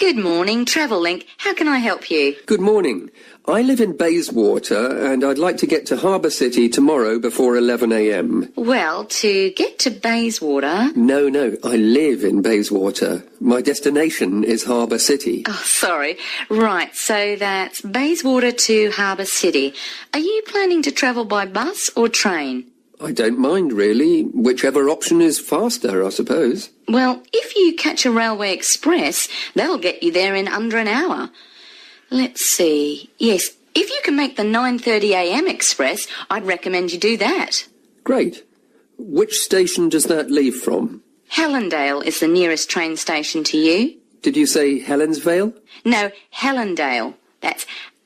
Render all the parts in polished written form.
Good morning, Travellink. How can I help you? Good morning. I live in Bayswater and I'd like to get to Harbour City tomorrow before 11 a.m. Well, to get to Bayswater... No, I live in Bayswater. My destination is Harbour City. Oh, sorry. Right, so that's Bayswater to Harbour City. Are you planning to travel by bus or train? I don't mind, really. Whichever option is faster, I suppose. Well, if you catch a Railway Express, that'll get you there in under an hour. Let's see. Yes, if you can make the 9:30 a.m. Express, I'd recommend you do that. Great. Which station does that leave from? Helendale is the nearest train station to you. Did you say Helensvale? No, Helendale. That's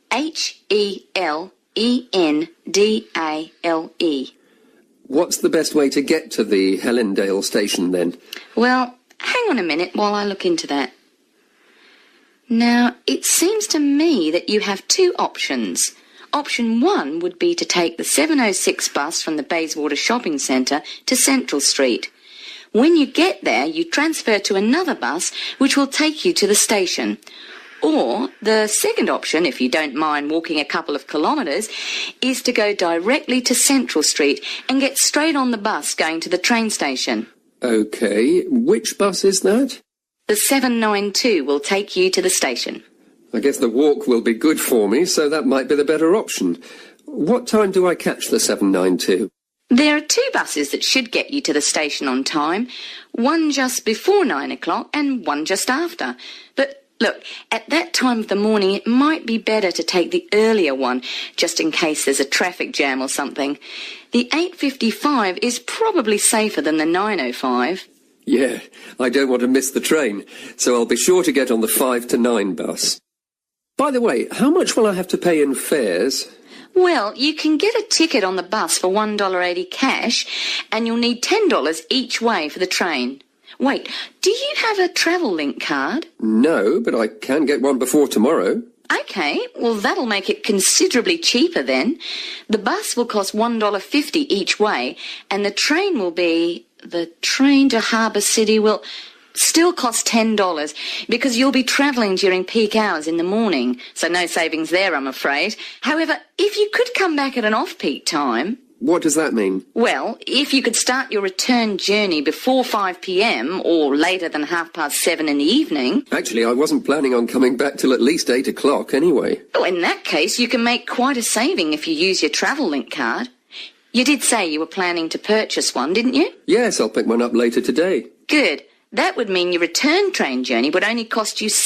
Helendale. What's the best way to get to the Helendale station, then? Well, hang on a minute while I look into that. Now, it seems to me that you have two options. Option 1 would be to take the 7:06 bus from the Bayswater Shopping Centre to Central Street. When you get there, you transfer to another bus, which will take you to the station. Or the second option, if you don't mind walking a couple of kilometres, is to go directly to Central Street and get straight on the bus going to the train station. OK. Which bus is that? The 792 will take you to the station. I guess the walk will be good for me, so that might be the better option. What time do I catch the 792? There are two buses that should get you to the station on time. One just before 9 o'clock and one just after. But look, at that time of the morning, it might be better to take the earlier one, just in case there's a traffic jam or something. The 8:55 is probably safer than the 9:05. Yeah, I don't want to miss the train, so I'll be sure to get on the 5 to 9 bus. By the way, how much will I have to pay in fares? Well, you can get a ticket on the bus for $1.80 cash, and you'll need $10 each way for the train. Wait, do you have a Travellink card? No, but I can get one before tomorrow. OK, well, that'll make it considerably cheaper then. The bus will cost $1.50 each way, and the train will be... The train to Harbour City will still cost $10 because you'll be travelling during peak hours in the morning, so no savings there, I'm afraid. However, if you could come back at an off-peak time... What does that mean? Well, if you could start your return journey before 5 p.m. or later than 7:30 in the evening... Actually, I wasn't planning on coming back till at least 8 o'clock anyway. Oh, in that case, you can make quite a saving if you use your Travellink card. You did say you were planning to purchase one, didn't you? Yes, I'll pick one up later today. Good. That would mean your return train journey would only cost you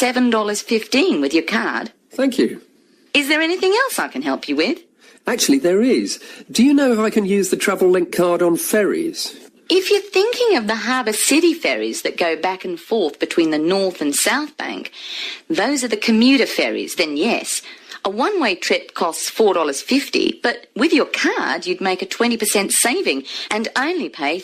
$7.15 with your card. Thank you. Is there anything else I can help you with? Actually, there is. Do you know if I can use the Travellink card on ferries? If you're thinking of the Harbour City ferries that go back and forth between the North and South Bank, those are the commuter ferries, then yes. A one-way trip costs $4.50, but with your card you'd make a 20% saving and only pay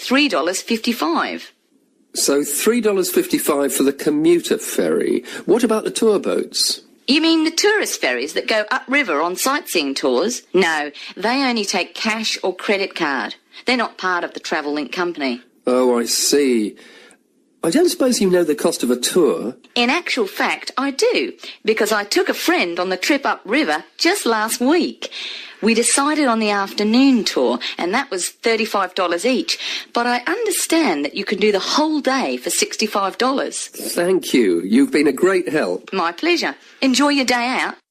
$3.55. So $3.55 for the commuter ferry. What about the tour boats? You mean the tourist ferries that go upriver on sightseeing tours? No, they only take cash or credit card. They're not part of the Travellink company. Oh, I see. I don't suppose you know the cost of a tour? In actual fact, I do, because I took a friend on the trip upriver just last week. We decided on the afternoon tour, and that was $35 each, but I understand that you can do the whole day for $65. Thank you. You've been a great help. My pleasure. Enjoy your day out.